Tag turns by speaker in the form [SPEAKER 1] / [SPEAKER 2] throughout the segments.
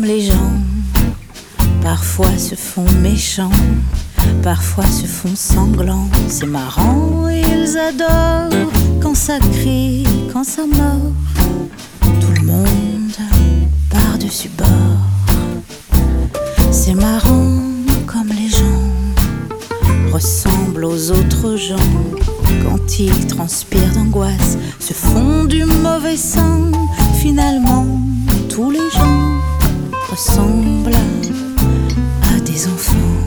[SPEAKER 1] les gens, parfois se font méchants, parfois se font sanglants. C'est marrant, ils adorent quand ça crie, quand ça mord. Tout le monde par-dessus bord. C'est marrant comme les gens ressemblent aux autres gens. Quand ils transpirent d'angoisse, se font du mauvais sang. Finalement, tous les gens ressemblent à des enfants.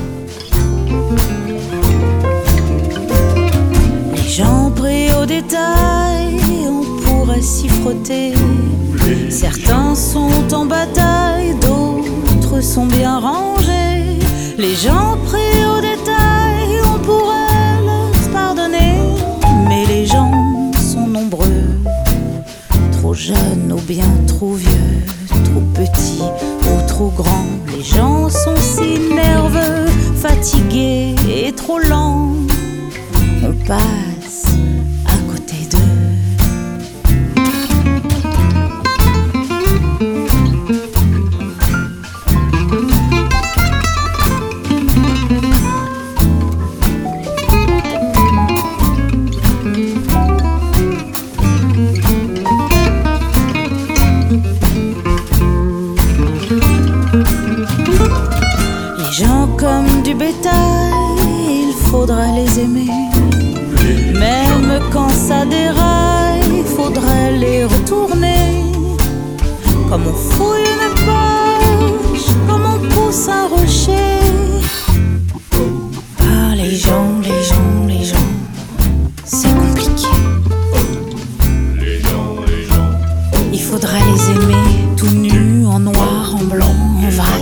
[SPEAKER 1] Les gens pris au détail, on pourrait s'y frotter. Certains sont en bataille, d'autres sont bien rangés. Les gens pris au détail, on pourrait leur pardonner. Mais les gens sont nombreux, trop jeunes ou bien trop vieux, trop petits ou trop grands. Les gens sont si nerveux, fatigués et trop lents. On passe à côté d'eux. Les gens comme du bétail, il faudra les aimer. Même quand ça déraille, il faudrait les retourner. Comme on fouille une poche, comme on pousse un rocher. Ah, les gens, c'est compliqué. Il faudrait les aimer tout nus, en noir, en blanc, en vrac.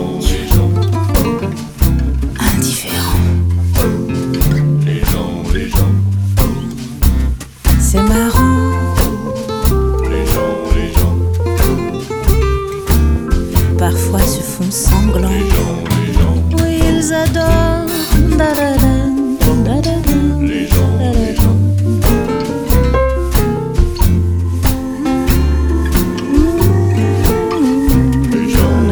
[SPEAKER 1] C'est marrant.
[SPEAKER 2] Les gens
[SPEAKER 1] parfois se font sanglants. Oui, ils adorent.
[SPEAKER 2] Les gens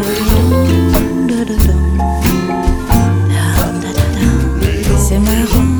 [SPEAKER 1] C'est marrant.